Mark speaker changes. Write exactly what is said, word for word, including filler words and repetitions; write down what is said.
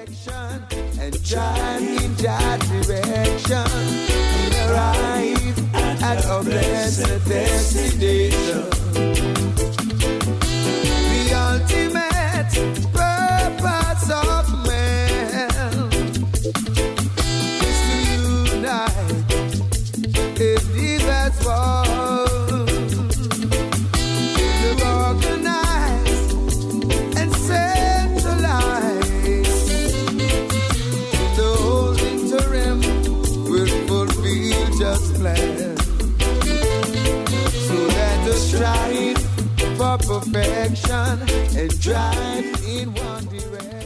Speaker 1: And drive in that direction, and arrive at a blessed destination. The ultimate purpose of man is to unite in diverse world, to organize and centralize. Just plan. So let us strive for perfection and drive in one direction.